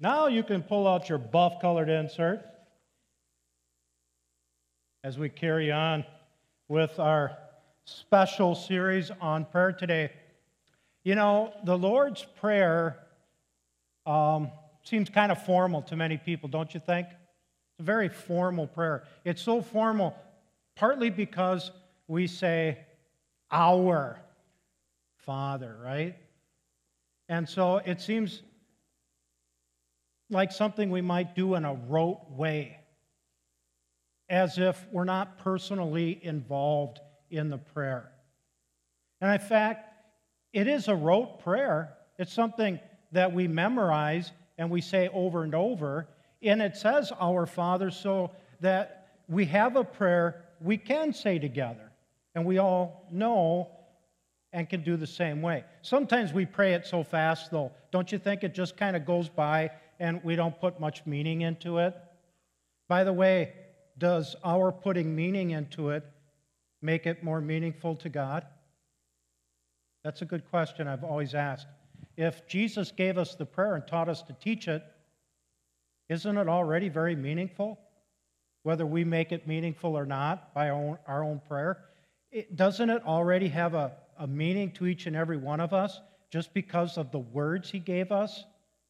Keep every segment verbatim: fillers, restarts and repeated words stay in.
Now you can pull out your buff-colored insert as we carry on with our special series on prayer today. You know, the Lord's Prayer um, seems kind of formal to many people, don't you think? It's a very formal prayer. It's so formal, partly because we say, our Father, right? And so it seems like something we might do in a rote way, as if we're not personally involved in the prayer. And in fact, it is a rote prayer. It's something that we memorize and we say over and over. And it says, Our Father, so that we have a prayer we can say together. And we all know and can do the same way. Sometimes we pray it so fast, though. Don't you think it just kind of goes by and we don't put much meaning into it? By the way, does our putting meaning into it make it more meaningful to God? That's a good question I've always asked. If Jesus gave us the prayer and taught us to teach it, isn't it already very meaningful? Whether we make it meaningful or not by our own, our own prayer, it, doesn't it already have a, a meaning to each and every one of us just because of the words He gave us?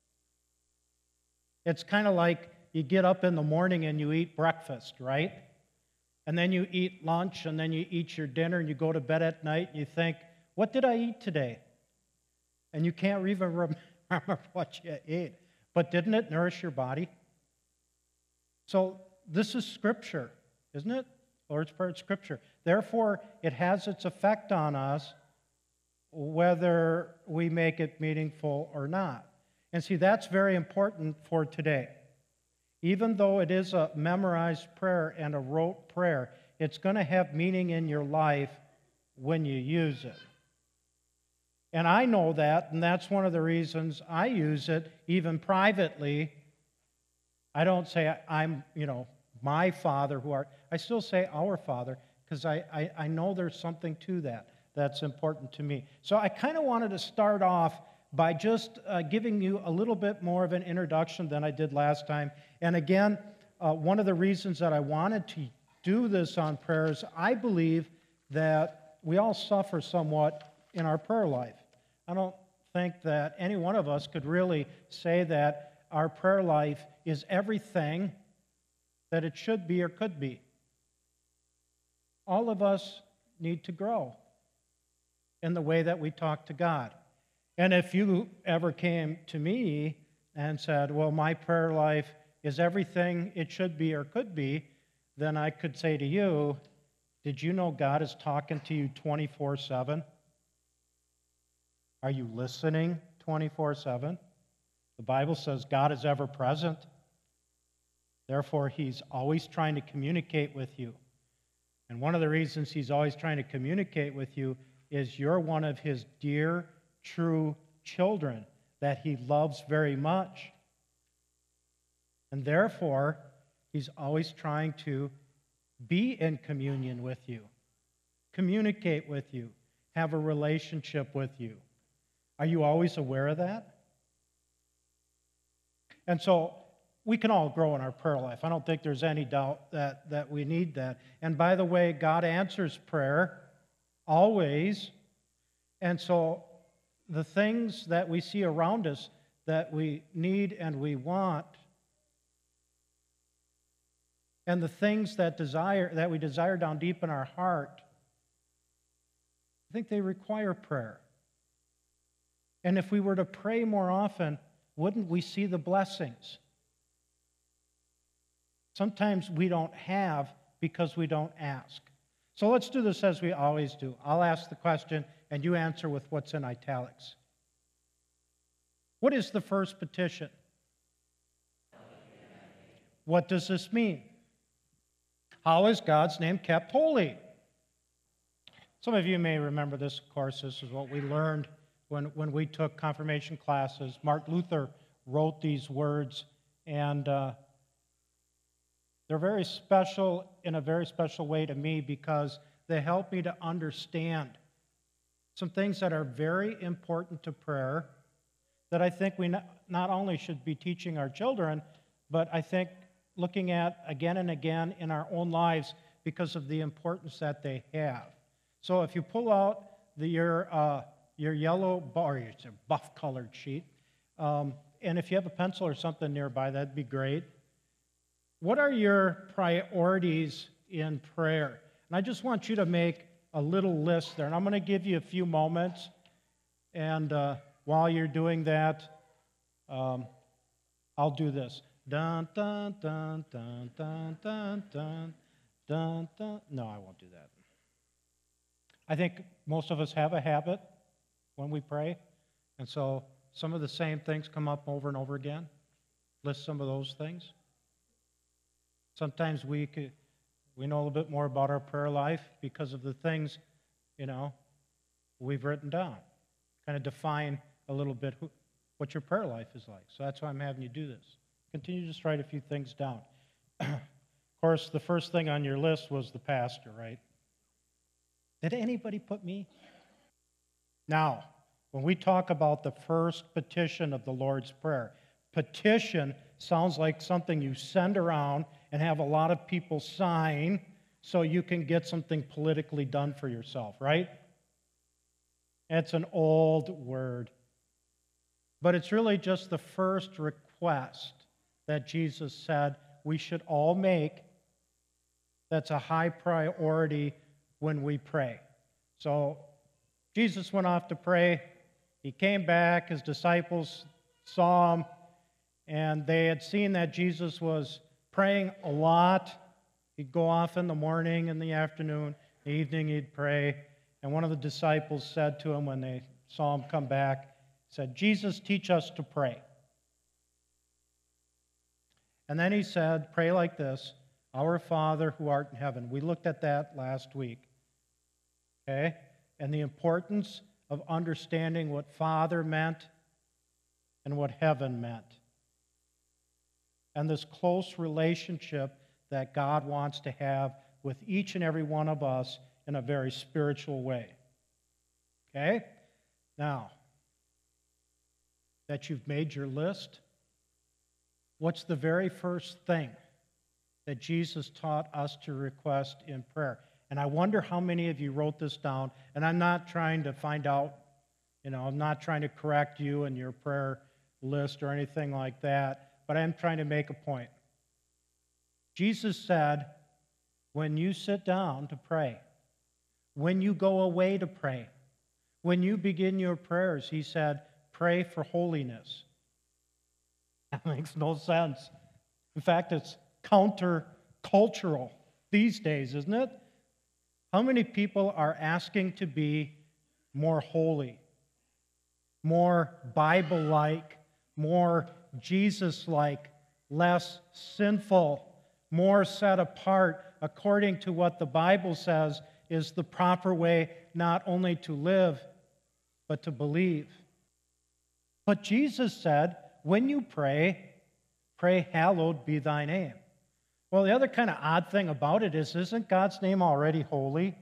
It's kind of like you get up in the morning and you eat breakfast, right? And then you eat lunch, and then you eat your dinner, and you go to bed at night, and you think, what did I eat today? And you can't even remember what you ate. But didn't it nourish your body? So this is Scripture, isn't it? Lord's Prayer is Scripture. Therefore, it has its effect on us whether we make it meaningful or not. And see, that's very important for today. Even though it is a memorized prayer and a rote prayer, it's going to have meaning in your life when you use it. And I know that, and that's one of the reasons I use it even privately. I don't say I'm, you know, my Father who art. I still say our Father because I, I, I know there's something to that that's important to me. So I kind of wanted to start off by just uh, giving you a little bit more of an introduction than I did last time. And again, uh, one of the reasons that I wanted to do this on prayer is I believe that we all suffer somewhat in our prayer life. I don't think that any one of us could really say that our prayer life is everything that it should be or could be. All of us need to grow in the way that we talk to God. And if you ever came to me and said, well, my prayer life is everything it should be or could be, then I could say to you, did you know God is talking to you twenty-four seven? Are you listening twenty-four seven? The Bible says God is ever present. Therefore, He's always trying to communicate with you. And one of the reasons He's always trying to communicate with you is you're one of His dear, true children that He loves very much. And therefore, He's always trying to be in communion with you, communicate with you, have a relationship with you. Are you always aware of that? And so we can all grow in our prayer life. I don't think there's any doubt that, that we need that. And by the way, God answers prayer always. And so the things that we see around us that we need and we want, and the things that desire that we desire down deep in our heart, I think they require prayer. And if we were to pray more often, wouldn't we see the blessings? Sometimes we don't have because we don't ask. So let's do this as we always do. I'll ask the question, and you answer with what's in italics. What is the first petition? What does this mean? How is God's name kept holy? Some of you may remember this, of course. This is what we learned when, when we took confirmation classes. Martin Luther wrote these words, and uh, they're very special in a very special way to me because they help me to understand some things that are very important to prayer that I think we not, not only should be teaching our children, but I think looking at again and again in our own lives because of the importance that they have. So if you pull out the, your, uh, your yellow bar, your buff-colored sheet, um, and if you have a pencil or something nearby, that'd be great. What are your priorities in prayer? And I just want you to make a little list there, and I'm going to give you a few moments, and uh, while you're doing that, um, I'll do this. Dun, dun, dun, dun, dun, dun, dun, dun, dun. No, I won't do that. I think most of us have a habit when we pray, and so some of the same things come up over and over again. List some of those things. Sometimes we could, we know a little bit more about our prayer life because of the things, you know, we've written down. Kind of define a little bit who, what your prayer life is like. So that's why I'm having you do this. Continue to just write a few things down. Of course, the first thing on your list was the pastor, right? Did anybody put me? Now, when we talk about the first petition of the Lord's Prayer, petition sounds like something you send around and have a lot of people sign so you can get something politically done for yourself, right? It's an old word. But it's really just the first request that Jesus said we should all make that's a high priority when we pray. So Jesus went off to pray. He came back. His disciples saw him, and they had seen that Jesus was praying a lot. He'd go off in the morning, in the afternoon, the evening he'd pray. And one of the disciples said to him when they saw him come back, said, "Jesus, teach us to pray." And then he said, pray like this, "Our Father who art in heaven." We looked at that last week. Okay? And the importance of understanding what Father meant and what heaven meant. And this close relationship that God wants to have with each and every one of us in a very spiritual way. Okay? Now, that you've made your list, what's the very first thing that Jesus taught us to request in prayer? And I wonder how many of you wrote this down, and I'm not trying to find out, you know, I'm not trying to correct you in your prayer list or anything like that, but I'm trying to make a point. Jesus said, when you sit down to pray, when you go away to pray, when you begin your prayers, he said, pray for holiness. That makes no sense. In fact, it's counter-cultural these days, isn't it? How many people are asking to be more holy, more Bible-like, more Jesus-like, less sinful, more set apart according to what the Bible says is the proper way not only to live, but to believe? But Jesus said, when you pray, pray, hallowed be thy name. Well, the other kind of odd thing about it is, isn't God's name already holy?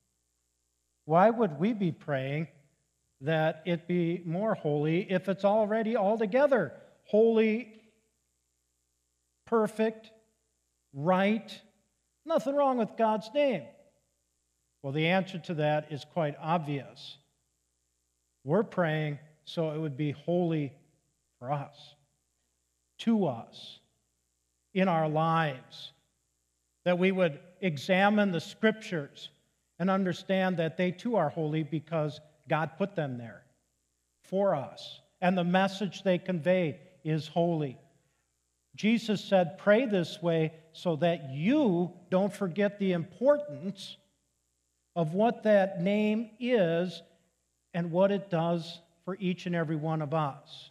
Why would we be praying that it be more holy if it's already altogether holy, perfect, right? Nothing wrong with God's name. Well, the answer to that is quite obvious. We're praying so it would be holy for us, to us, in our lives, that we would examine the Scriptures and understand that they too are holy because God put them there for us, and the message they convey is holy. Jesus said, pray this way so that you don't forget the importance of what that name is and what it does for each and every one of us.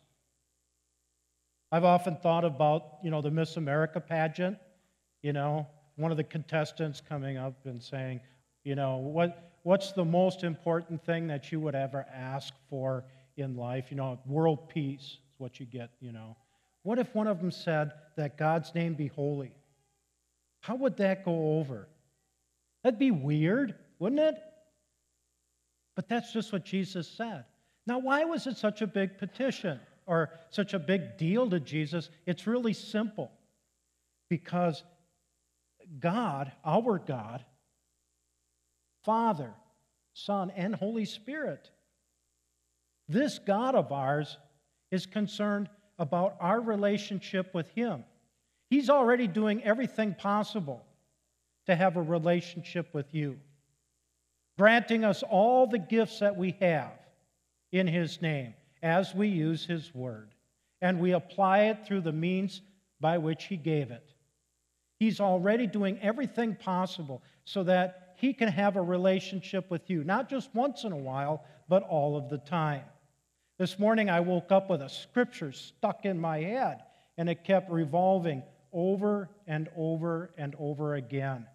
I've often thought about, you know, the Miss America pageant, you know, one of the contestants coming up and saying, you know, what what's the most important thing that you would ever ask for in life? You know, world peace is what you get, you know. What if one of them said that God's name be holy? How would that go over? That'd be weird, wouldn't it? But that's just what Jesus said. Now, why was it such a big petition? or such a big deal to Jesus? It's really simple. Because God, our God, Father, Son, and Holy Spirit, this God of ours is concerned about our relationship with Him. He's already doing everything possible to have a relationship with you, granting us all the gifts that we have in His name as we use His Word, and we apply it through the means by which He gave it. He's already doing everything possible so that He can have a relationship with you, not just once in a while, but all of the time. This morning I woke up with a scripture stuck in my head, and it kept revolving over and over and over again.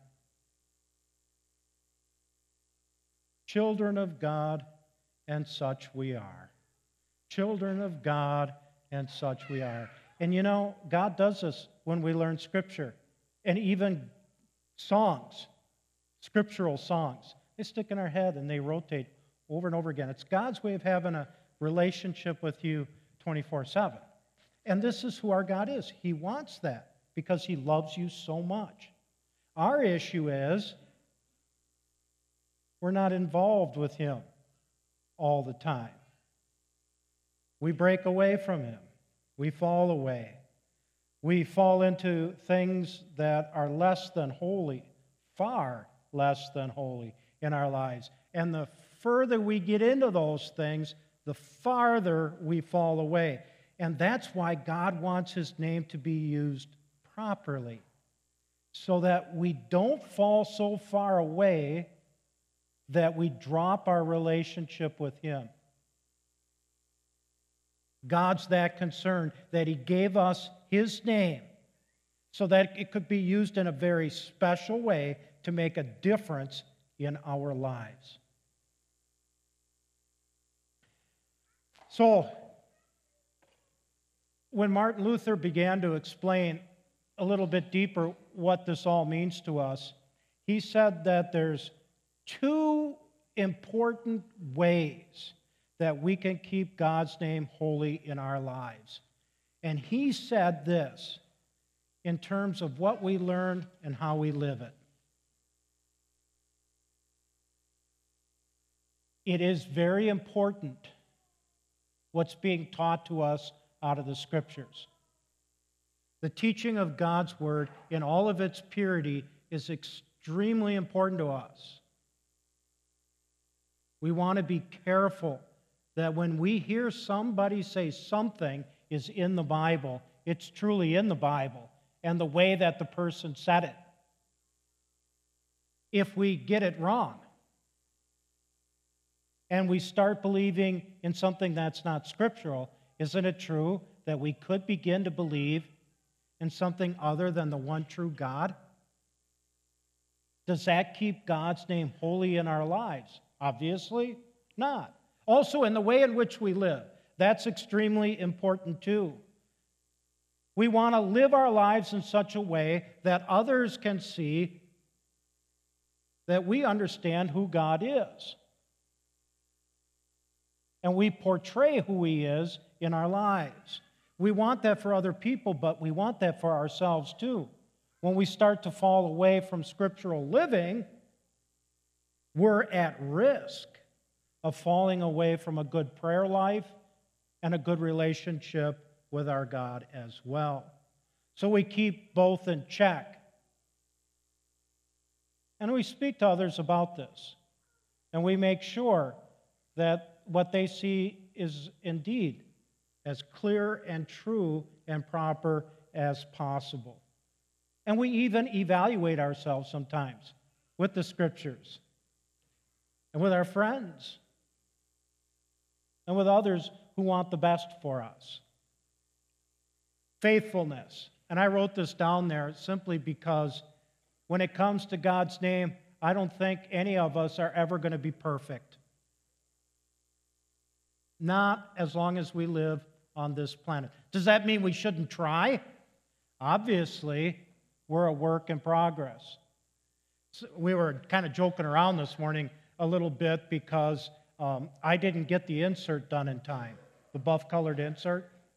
Children of God, and such we are. Children of God, and such we are. And you know, God does this when we learn Scripture. And even songs, scriptural songs, they stick in our head and they rotate over and over again. It's God's way of having a relationship with you twenty-four seven. And this is who our God is. He wants that because He loves you so much. Our issue is we're not involved with Him all the time. We break away from Him. We fall away. We fall into things that are less than holy, far less than holy in our lives. And the further we get into those things, the farther we fall away. And that's why God wants His name to be used properly, so that we don't fall so far away that we drop our relationship with Him. God's that concerned that He gave us His name so that it could be used in a very special way to make a difference in our lives. So, when Martin Luther began to explain a little bit deeper what this all means to us, he said that there's two important ways that we can keep God's name holy in our lives. And he said this in terms of what we learn and how we live it. It is very important what's being taught to us out of the Scriptures. The teaching of God's Word in all of its purity is extremely important to us. We want to be careful that when we hear somebody say something is in the Bible, it's truly in the Bible, and the way that the person said it. If we get it wrong, and we start believing in something that's not scriptural, isn't it true that we could begin to believe in something other than the one true God? Does that keep God's name holy in our lives? Obviously not. Also, in the way in which we live, that's extremely important too. We want to live our lives in such a way that others can see that we understand who God is. And we portray who He is in our lives. We want that for other people, but we want that for ourselves too. When we start to fall away from scriptural living, we're at risk of falling away from a good prayer life and a good relationship with our God as well. So we keep both in check. And we speak to others about this. And we make sure that what they see is indeed as clear and true and proper as possible. And we even evaluate ourselves sometimes with the Scriptures and with our friends and with others who want the best for us. Faithfulness. And I wrote this down there simply because when it comes to God's name, I don't think any of us are ever going to be perfect. Not as long as we live on this planet. Does that mean we shouldn't try? Obviously, we're a work in progress. So we were kind of joking around this morning a little bit because um, I didn't get the insert done in time, the buff-colored insert.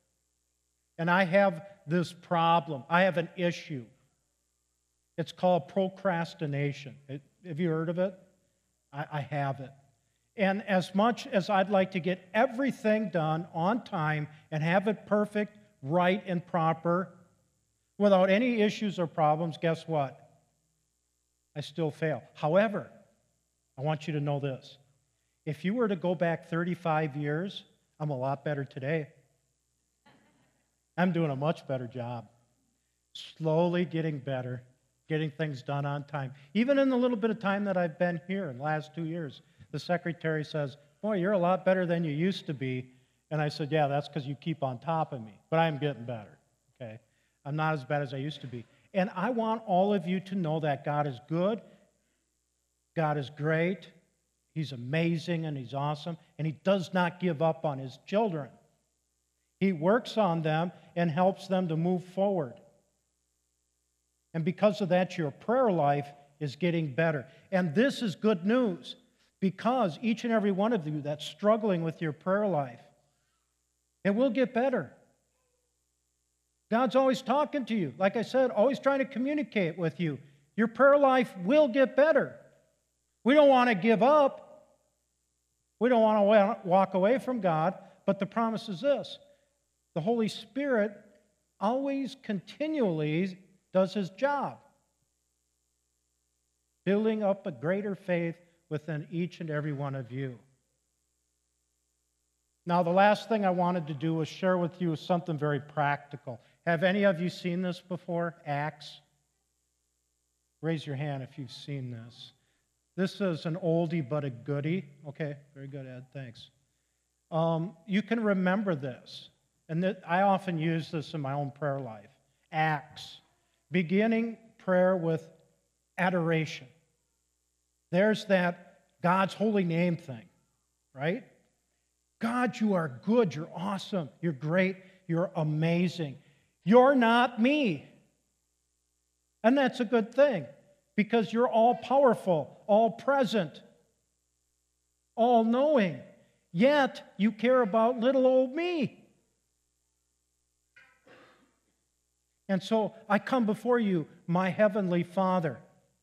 And I have this problem. I have an issue. It's called procrastination. It, have you heard of it? I, I have it. And as much as I'd like to get everything done on time and have it perfect, right, and proper, without any issues or problems, guess what? I still fail. However, I want you to know this. If you were to go back thirty-five years, I'm a lot better today. I'm doing a much better job. Slowly getting better, getting things done on time. Even in the little bit of time that I've been here in the last two years, the secretary says, boy, you're a lot better than you used to be. And I said, yeah, that's because you keep on top of me. But I'm getting better, okay? I'm not as bad as I used to be. And I want all of you to know that God is good, God is great, He's amazing, and He's awesome, and He does not give up on His children. He works on them and helps them to move forward. And because of that, your prayer life is getting better. And this is good news, because each and every one of you that's struggling with your prayer life, it will get better. God's always talking to you. Like I said, always trying to communicate with you. Your prayer life will get better. We don't want to give up. We don't want to walk away from God. But the promise is this. The Holy Spirit always continually does His job, building up a greater faith within each and every one of you. Now, the last thing I wanted to do was share with you something very practical. Have any of you seen this before? Acts? Raise your hand if you've seen this. This is an oldie but a goodie. Okay, very good, Ed, thanks. Um, you can remember this, and th- I often use this in my own prayer life. Acts, beginning prayer with adoration. There's that God's holy name thing, right? God, you are good, you're awesome, you're great, you're amazing. You're not me. And that's a good thing, because you're all powerful, all present, all knowing. Yet you care about little old me. And so I come before you, my heavenly Father,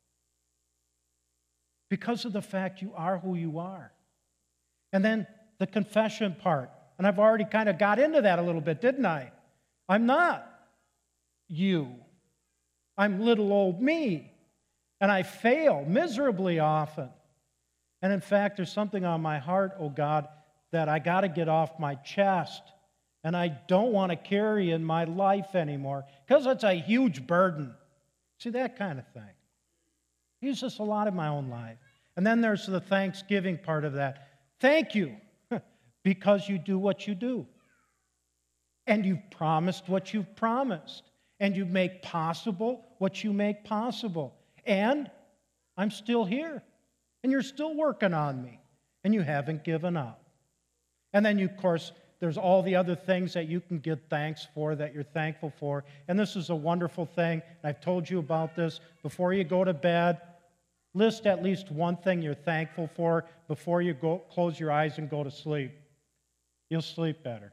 because of the fact you are who you are. And then the confession part. And I've already kind of got into that a little bit, didn't I? I'm not you. I'm little old me. And I fail miserably often. And in fact, there's something on my heart, oh God, that I got to get off my chest. And I don't want to carry in my life anymore, because it's a huge burden. See, that kind of thing. I use this a lot in my own life. And then there's the thanksgiving part of that. Thank you, because you do what you do. And you've promised what you've promised. And you make possible what you make possible. And I'm still here. And you're still working on me. And you haven't given up. And then, you, of course, there's all the other things that you can give thanks for, that you're thankful for. And this is a wonderful thing. I've told you about this. Before you go to bed, list at least one thing you're thankful for before you go close your eyes and go to sleep. You'll sleep better.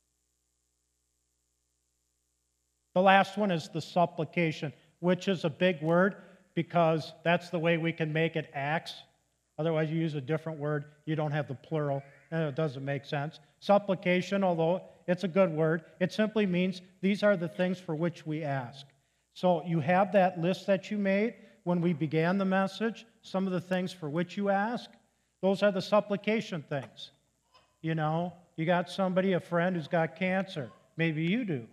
The last one is the supplication, which is a big word, because that's the way we can make it acts. Otherwise, you use a different word, you don't have the plural, and it doesn't make sense. Supplication, although it's a good word, it simply means these are the things for which we ask. So you have that list that you made when we began the message, some of the things for which you ask. Those are the supplication things. You know, you got somebody, a friend who's got cancer. Maybe you do.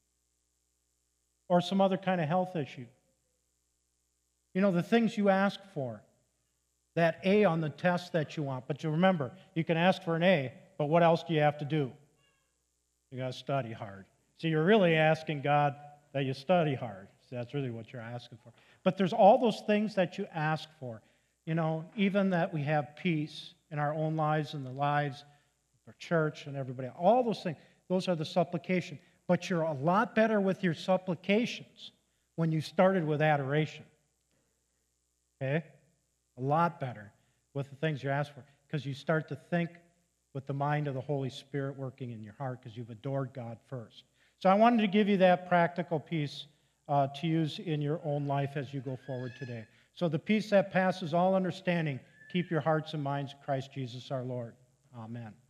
Or some other kind of health issue. You know, the things you ask for. That A on the test that you want. But you remember, you can ask for an A, but what else do you have to do? You got to study hard. So you're really asking God that you study hard. So that's really what you're asking for. But there's all those things that you ask for. You know, even that we have peace in our own lives and the lives of our church and everybody. All those things, those are the supplication. But you're a lot better with your supplications when you started with adoration. Okay? A lot better with the things you ask for, because you start to think with the mind of the Holy Spirit working in your heart, because you've adored God first. So I wanted to give you that practical piece uh, to use in your own life as you go forward today. So the peace that passes all understanding, keep your hearts and minds in Christ Jesus our Lord. Amen.